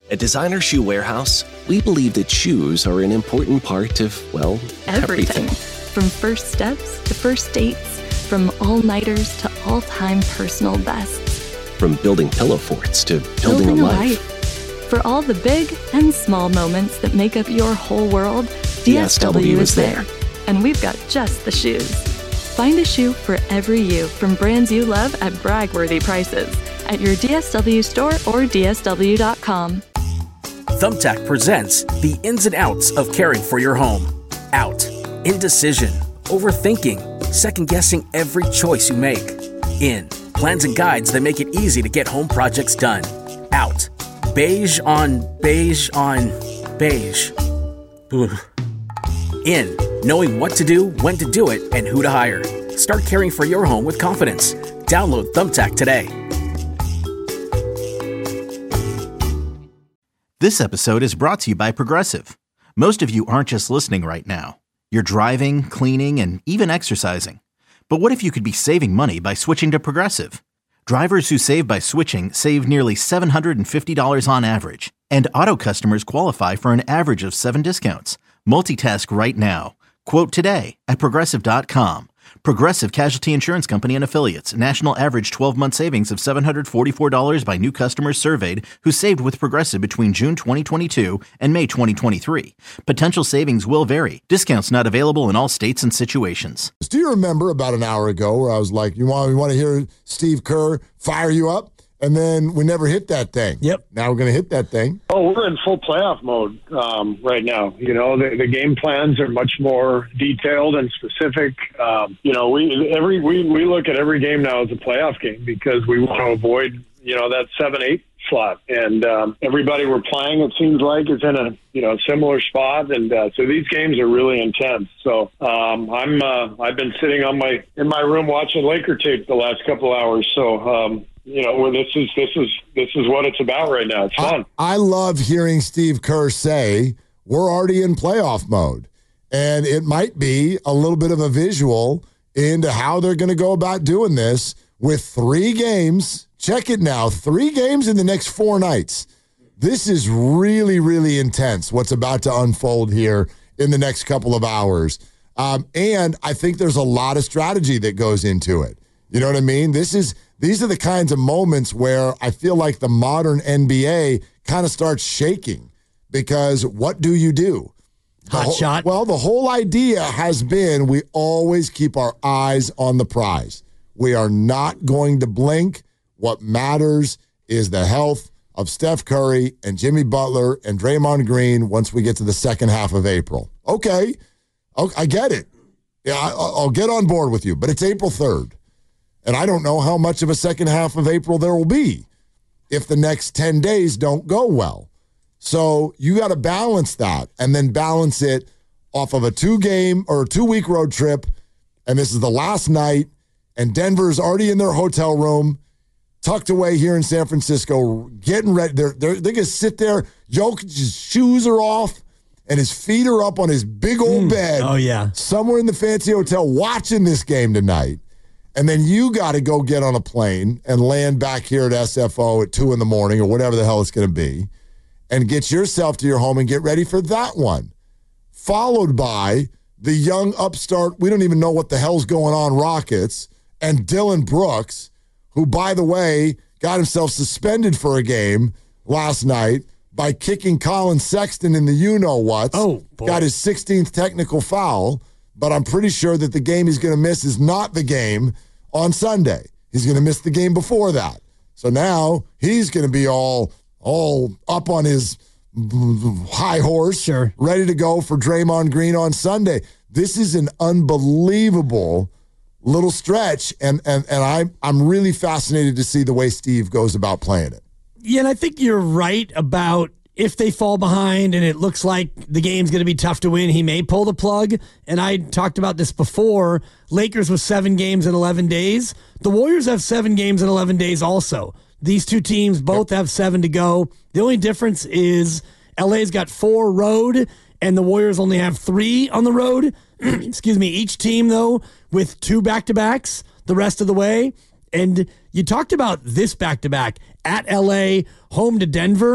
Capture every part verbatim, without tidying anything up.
At Designer Shoe Warehouse, we believe that shoes are an important part of, well, everything. Everything. From first steps to first dates, from all-nighters to all-time personal bests. From building pillow forts to building, Building a a life. life. For all the big and small moments that make up your whole world, D S W is there. And we've got just the shoes. Find a shoe for every you from brands you love at brag-worthy prices at your D S W store or D S W dot com. Thumbtack presents the ins and outs of caring for your home. Out. Indecision. Overthinking. Second-guessing every choice you make. In. Plans and guides that make it easy to get home projects done. Out. Beige on beige on beige. Ugh. In. Knowing what to do, when to do it, and who to hire. Start caring for your home with confidence. Download Thumbtack today. This episode is brought to you by Progressive. Most of you aren't just listening right now. You're driving, cleaning, and even exercising. But what if you could be saving money by switching to Progressive? Drivers who save by switching save nearly seven hundred fifty dollars on average. And auto customers qualify for an average of seven discounts. Multitask right now. Quote today at Progressive dot com. Progressive Casualty Insurance Company and Affiliates. National average twelve-month savings of seven hundred forty-four dollars by new customers surveyed who saved with Progressive between June twenty twenty-two and May twenty twenty-three. Potential savings will vary. Discounts not available in all states and situations. Do you remember about an hour ago where I was like, you want, you want to hear Steve Kerr fire you up? And then we never hit that thing. Yep. Now we're going to hit that thing. Oh, we're in full playoff mode um, right now. You know, the, the game plans are much more detailed and specific. Um, you know, we every we, we look at every game now as a playoff game because we want to avoid, you know, that seven eight slot. And um, everybody we're playing, it seems like, is in a you know similar spot. And uh, so these games are really intense. So um, I'm uh, I've been sitting on my in my room watching Laker tape the last couple hours. So. Um, You know, well, this is this is this is what it's about right now. It's fun. I, I love hearing Steve Kerr say we're already in playoff mode, and it might be a little bit of a visual into how they're going to go about doing this with three games. Check it now, three games in the next four nights. This is really, really intense. What's about to unfold here in the next couple of hours, um, and I think there's a lot of strategy that goes into it. You know what I mean? This is. These are the kinds of moments where I feel like the modern N B A kind of starts shaking because what do you do? Hot whole, shot. Well, the whole idea has been we always keep our eyes on the prize. We are not going to blink. What matters is the health of Steph Curry and Jimmy Butler and Draymond Green once we get to the second half of April. Okay, I get it. Yeah, I'll get on board with you, but it's April third. And I don't know how much of a second half of April there will be if the next ten days don't go well. So you got to balance that and then balance it off of a two-game or two-week road trip. And this is the last night, and Denver's already in their hotel room, tucked away here in San Francisco, getting ready. They're, they're, they're going to sit there. Jokic's shoes are off, and his feet are up on his big old mm. bed. Oh, yeah. Somewhere in the fancy hotel watching this game tonight. And then you got to go get on a plane and land back here at S F O at two in the morning or whatever the hell it's going to be and get yourself to your home and get ready for that one. Followed by the young upstart, we don't even know what the hell's going on, Rockets, and Dylan Brooks, who, by the way, got himself suspended for a game last night by kicking Colin Sexton in the you-know-what. Oh, boy. Got his sixteenth technical foul. But I'm pretty sure that the game he's going to miss is not the game on Sunday. He's going to miss the game before that. So now he's going to be all all up on his high horse, sure, ready to go for Draymond Green on Sunday. This is an unbelievable little stretch, and and and I'm I'm really fascinated to see the way Steve goes about playing it. Yeah, and I think you're right about if they fall behind and it looks like the game's going to be tough to win, he may pull the plug. And I talked about this before. Lakers with seven games in eleven days. The Warriors have seven games in eleven days also. These two teams both have seven to go. The only difference is L A's got four road and the Warriors only have three on the road. Excuse me. Each team, though, with two back-to-backs the rest of the way. And you talked about this back-to-back at L A, home to Denver.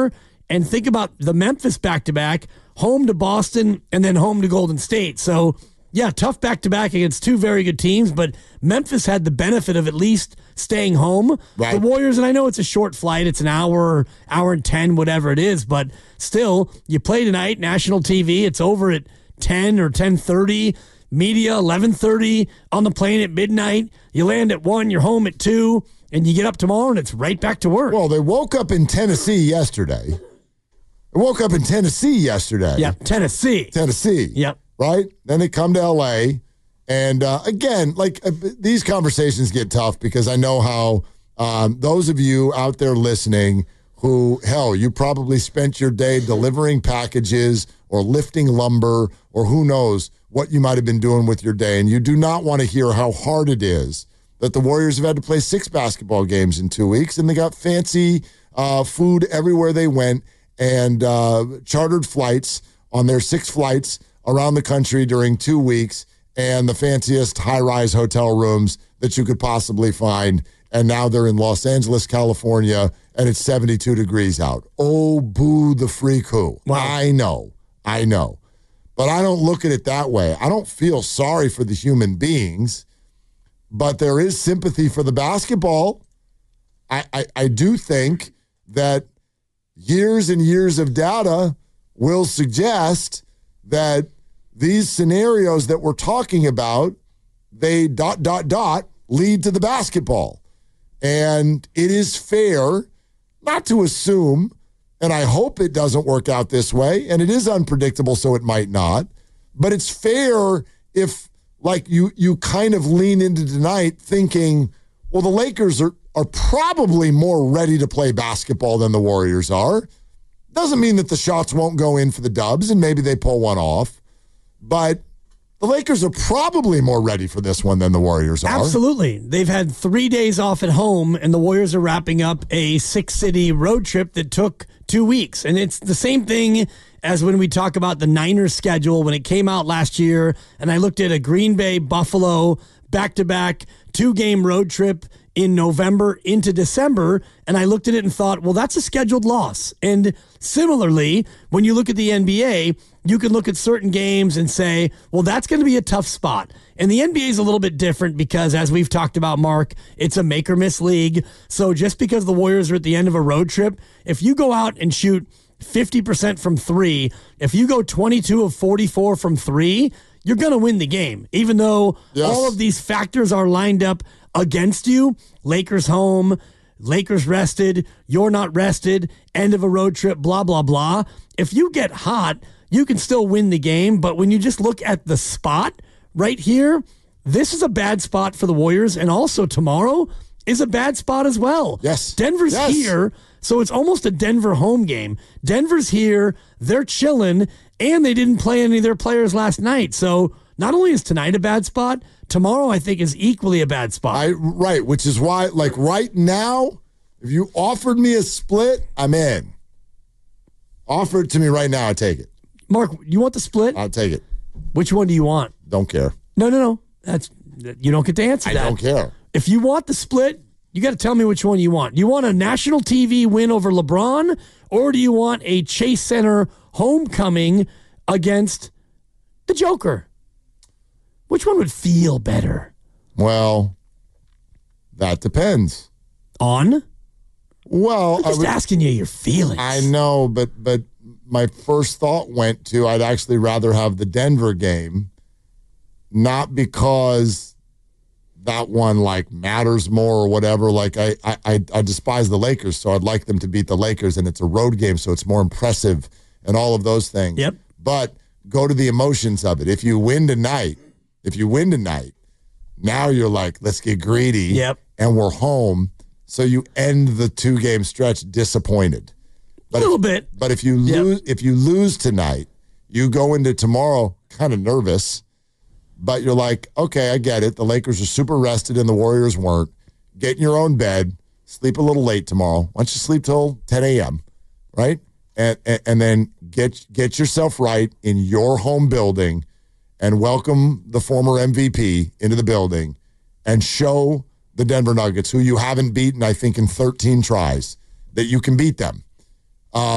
And think about the Memphis back-to-back, home to Boston, and then home to Golden State. So, yeah, tough back-to-back against two very good teams, but Memphis had the benefit of at least staying home. Right. The Warriors, and I know it's a short flight, it's an hour, hour and ten, whatever it is, but still, you play tonight, national T V, it's over at ten or ten thirty, media eleven thirty, on the plane at midnight, you land at one, you're home at two, and you get up tomorrow and it's right back to work. Well, they woke up in Tennessee yesterday. They woke up in Tennessee yesterday. Yeah, Tennessee. Tennessee. Yep. Right? Then they come to L A. And uh, again, like uh, these conversations get tough because I know how um, those of you out there listening who, hell, you probably spent your day delivering packages or lifting lumber or who knows what you might have been doing with your day. And you do not want to hear how hard it is that the Warriors have had to play six basketball games in two weeks and they got fancy uh, food everywhere they went and uh, chartered flights on their six flights around the country during two weeks and the fanciest high-rise hotel rooms that you could possibly find. And now they're in Los Angeles, California, and it's seventy-two degrees out. Oh, boo the freak who. Wow. I know. I know. But I don't look at it that way. I don't feel sorry for the human beings, but there is sympathy for the basketball. I, I, I do think that years and years of data will suggest that these scenarios that we're talking about, they dot, dot, dot, lead to the basketball. And it is fair not to assume, and I hope it doesn't work out this way, and it is unpredictable, so it might not, but it's fair if, like, you you kind of lean into tonight thinking, well, the Lakers are, are probably more ready to play basketball than the Warriors are. Doesn't mean that the shots won't go in for the Dubs, and maybe they pull one off. But the Lakers are probably more ready for this one than the Warriors are. Absolutely. They've had three days off at home, and the Warriors are wrapping up a six-city road trip that took two weeks. And it's the same thing as when we talk about the Niners schedule when it came out last year, and I looked at a Green Bay, Buffalo, back-to-back, two-game road trip in November into December, and I looked at it and thought, well, that's a scheduled loss. And similarly, when you look at the N B A, you can look at certain games and say, well, that's going to be a tough spot. And the N B A is a little bit different because, as we've talked about, Mark, it's a make-or-miss league. So just because the Warriors are at the end of a road trip, if you go out and shoot fifty percent from three, if you go twenty-two of forty-four from three, you're going to win the game, even though yes. all of these factors are lined up against you. Lakers home, Lakers rested, you're not rested, end of a road trip, blah, blah, blah. If you get hot, you can still win the game, but when you just look at the spot right here, this is a bad spot for the Warriors, and also tomorrow is a bad spot as well. Yes. Denver's yes. here, so it's almost a Denver home game. Denver's here, they're chilling, and they didn't play any of their players last night. So not only is tonight a bad spot, tomorrow I think is equally a bad spot. I, right, which is why, like right now, if you offered me a split, I'm in. Offer it to me right now, I take it. Mark, you want the split? I'll take it. Which one do you want? Don't care. No, no, no. That's you don't get to answer I that. I don't care. If you want the split, you got to tell me which one you want. Do you want a national T V win over LeBron, or do you want a Chase Center homecoming against the Joker? Which one would feel better? Well, that depends. On? Well, I'm just would, asking you your feelings. I know, but but my first thought went to I'd actually rather have the Denver game, not because that one like matters more or whatever. Like I I I despise the Lakers, so I'd like them to beat the Lakers, and it's a road game, so it's more impressive and all of those things. Yep. But go to the emotions of it. If you win tonight, if you win tonight, now you're like, let's get greedy. Yep. And we're home. So you end the two-game stretch disappointed. But a little if, bit. But if you yep. lose, if you lose tonight, you go into tomorrow kind of nervous. But you're like, okay, I get it. The Lakers are super rested and the Warriors weren't. Get in your own bed, sleep a little late tomorrow. Why don't you sleep till ten a.m., right? And, and and then get get yourself right in your home building and welcome the former M V P into the building and show the Denver Nuggets, who you haven't beaten, I think, in thirteen tries, that you can beat them. Um,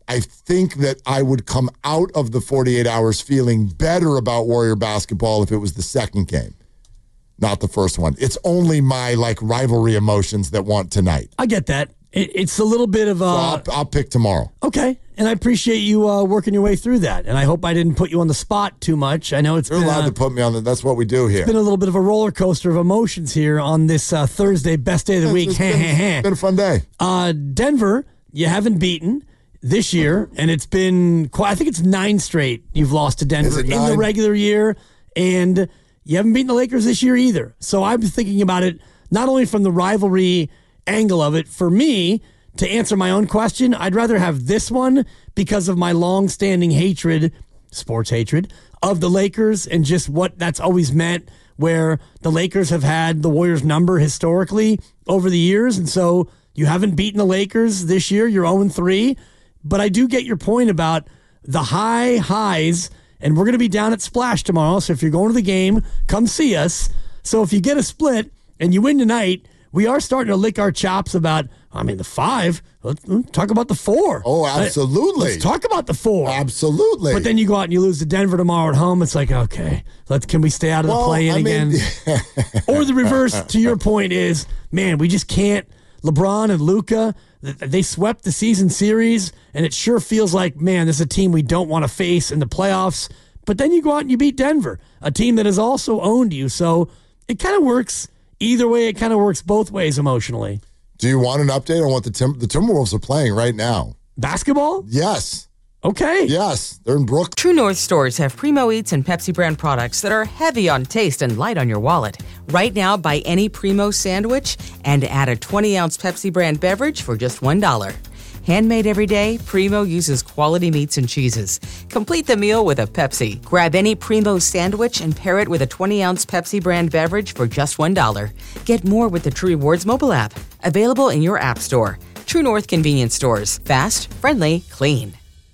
I think that I would come out of the forty-eight hours feeling better about Warrior basketball if it was the second game, not the first one. It's only my like rivalry emotions that want tonight. I get that. It, it's a little bit of a... So I'll, I'll pick tomorrow. Okay, and I appreciate you uh, working your way through that, and I hope I didn't put you on the spot too much. I know it's You're been allowed a, to put me on the... That's what we do here. It's been a little bit of a roller coaster of emotions here on this uh, Thursday, best day of the It's- week. It's Ha, been, ha, ha. it's been a fun day. Uh, Denver, you haven't beaten this year, and it's been quite, I think it's nine straight you've lost to Denver Is it in nine? the regular year, and you haven't beaten the Lakers this year either. So I'm thinking about it not only from the rivalry angle of it. For me, to answer my own question, I'd rather have this one because of my long-standing hatred, sports hatred, of the Lakers and just what that's always meant, where the Lakers have had the Warriors' number historically over the years, and so you haven't beaten the Lakers this year. You're oh and three. But I do get your point about the high highs, and we're going to be down at Splash tomorrow, so if you're going to the game, come see us. So if you get a split and you win tonight, we are starting to lick our chops about, I mean, the five. Let's, let's talk about the four. Oh, absolutely. Let's talk about the four. Absolutely. But then you go out and you lose to Denver tomorrow at home. It's like, okay, let's can we stay out of the Well, play-in I mean- again? Or the reverse to your point is, man, we just can't. LeBron and Luka, they swept the season series, and it sure feels like, man, this is a team we don't want to face in the playoffs. But then you go out and you beat Denver, a team that has also owned you. So it kind of works either way. It kind of works both ways emotionally. Do you want an update on what the Tim- the Timberwolves are playing right now? Basketball? Yes. Okay. Yes. They're in Brooklyn. True North stores have Primo Eats and Pepsi brand products that are heavy on taste and light on your wallet. Right now, buy any Primo sandwich and add a twenty-ounce Pepsi brand beverage for just one dollar. Handmade every day, Primo uses quality meats and cheeses. Complete the meal with a Pepsi. Grab any Primo sandwich and pair it with a twenty-ounce Pepsi brand beverage for just one dollar. Get more with the True Rewards mobile app. Available in your app store. True North convenience stores. Fast, friendly, clean.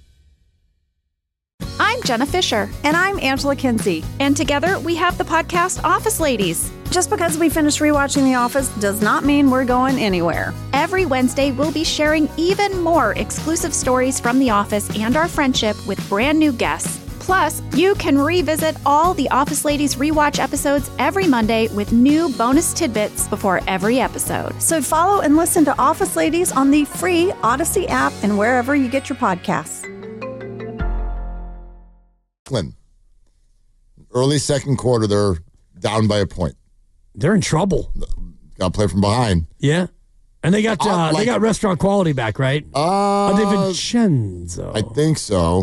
I'm Jenna Fisher. And I'm Angela Kinsey. And together we have the podcast Office Ladies. Just because we finished rewatching The Office does not mean we're going anywhere. Every Wednesday, we'll be sharing even more exclusive stories from The Office and our friendship with brand new guests. Plus, you can revisit all the Office Ladies rewatch episodes every Monday with new bonus tidbits before every episode. So follow and listen to Office Ladies on the free Odyssey app and wherever you get your podcasts. Early second quarter, they're down by a point. They're in trouble. Got to play from behind. Yeah. And they got uh, Uh, like- they got restaurant quality back, right? Uh, Uh, DiVincenzo. I think so.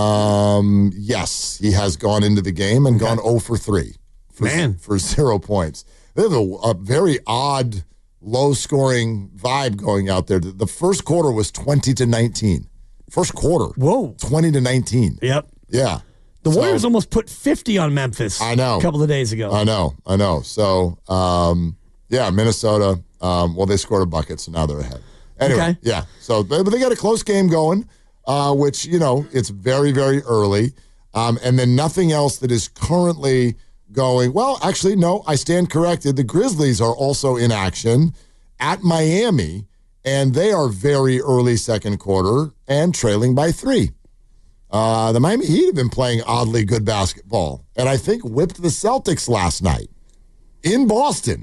Um, yes, he has gone into the game and gone zero for three. For, Man. For zero points. They have a, a very odd, low-scoring vibe going out there. The, the first quarter was twenty to nineteen. First quarter. Whoa. twenty to nineteen. Yep. Yeah. The So- Warriors almost put fifty on Memphis. I know. A couple of days ago. I know. I know. So, um, yeah, Minnesota, um, well, they scored a bucket, so now they're ahead. Anyway, Okay. yeah. So, but but they got a close game going, uh, which, you know, it's very, very early. Um, and then nothing else that is currently going. Well, actually, no, I stand corrected. The Grizzlies are also in action at Miami, and they are very early second quarter and trailing by three. Uh, the Miami Heat have been playing oddly good basketball, and I think whipped the Celtics last night in Boston.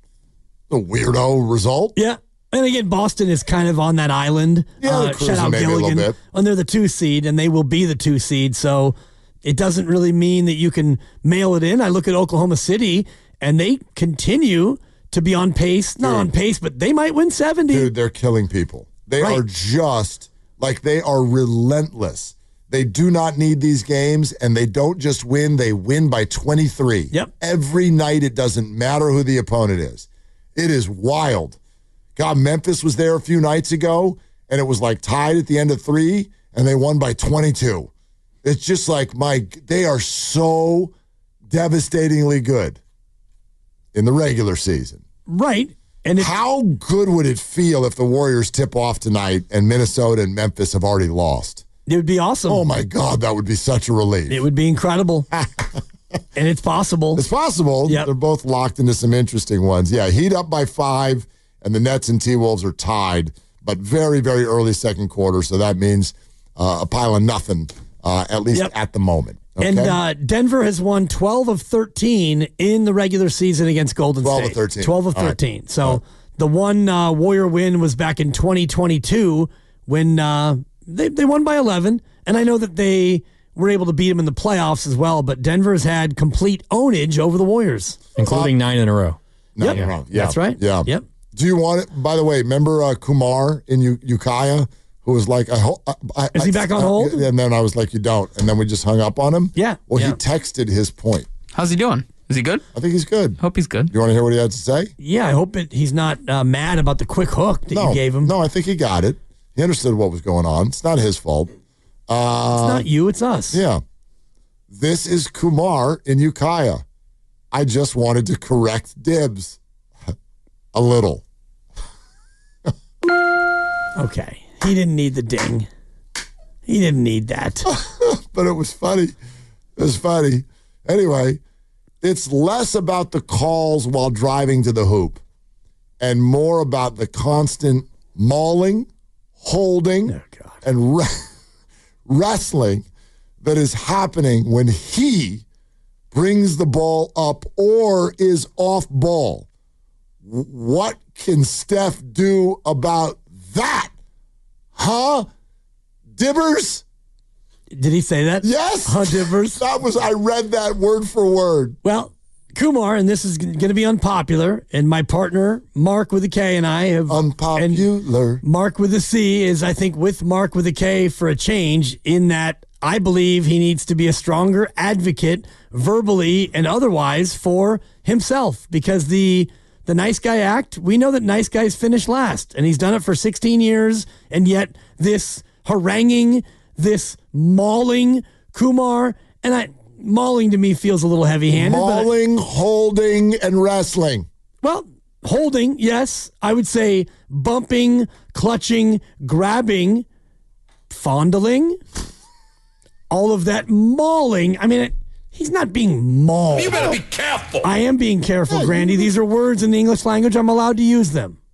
A weirdo result. Yeah. And again, Boston is kind of on that island. Yeah, they're uh, shout cruising out maybe a little Gilligan. bit. And they're the two seed, and they will be the two seed. So it doesn't really mean that you can mail it in. I look at Oklahoma City, and they continue to be on pace. Not Dude. on pace, but they might win seventy. Dude, they're killing people. They Right. are just like they are relentless. They do not need these games, and they don't just win, they win by twenty-three. Yep. Every night, it doesn't matter who the opponent is. It is wild. God, Memphis was there a few nights ago, and it was like tied at the end of three, and they won by twenty-two. It's just like, my, they are so devastatingly good in the regular season. Right. And it, How good would it feel if the Warriors tip off tonight and Minnesota and Memphis have already lost? it would be awesome. Oh, my God, that would be such a relief. It would be incredible. And it's possible. It's possible. Yep. They're both locked into some interesting ones. Yeah, Heat up by five, and the Nets and T-Wolves are tied, but very, very early second quarter, so that means uh, a pile of nothing, uh, at least Yep. at the moment. Okay? And uh, Denver has won twelve of thirteen in the regular season against Golden twelve State. of thirteen. twelve of All right. thirteen. So All right. the one uh, Warrior win was back in twenty twenty-two when uh, they, they won by eleven. And I know that they were able to beat them in the playoffs as well, but Denver's had complete ownage over the Warriors. Including nine in a row. No, Yep. no, no. Yeah. That's right. Yeah. Yep. Do you want it? By the way, remember uh, Kumar in U- Ukiah, who was like, I hope. I, I, Is he back on I- hold? And then I was like, you don't. And then we just hung up on him. Yeah. Well, Yeah. he texted his point. How's he doing? Is he good? I think he's good. Hope he's good. You want to hear what he had to say? Yeah, I hope it, he's not uh, mad about the quick hook that no, you gave him. No, I think he got it. He understood what was going on. It's not his fault. Uh, It's not you, it's us. Yeah. This is Kumar in Ukiah. I just wanted to correct Dibs a little. Okay. He didn't need the ding. He didn't need that. But it was funny. It was funny. Anyway, it's less about the calls while driving to the hoop and more about the constant mauling, holding, Oh, God. and re- wrestling that is happening when he brings the ball up or is off ball. W- What can Steph do about that? Huh? Dibbers? Did he say that? Yes. Huh, Dibbers? That was, I read that word for word. Well, Kumar, and this is going to be unpopular, and my partner, Mark with a K, and I have. Unpopular. And Mark with a C is, I think, with Mark with a K for a change, in that I believe he needs to be a stronger advocate, verbally and otherwise, for himself, because the. The nice guy act, we know that nice guys finish last, and he's done it for sixteen years, and yet this haranguing, this mauling Kumar, and I mauling to me feels a little heavy-handed. Mauling, but I, holding, and wrestling. Well, holding, yes. I would say bumping, clutching, grabbing, fondling, all of that mauling. I mean, it, he's not being mauled. You better be careful. I am being careful, Grandy. These are words in the English language. I'm allowed to use them.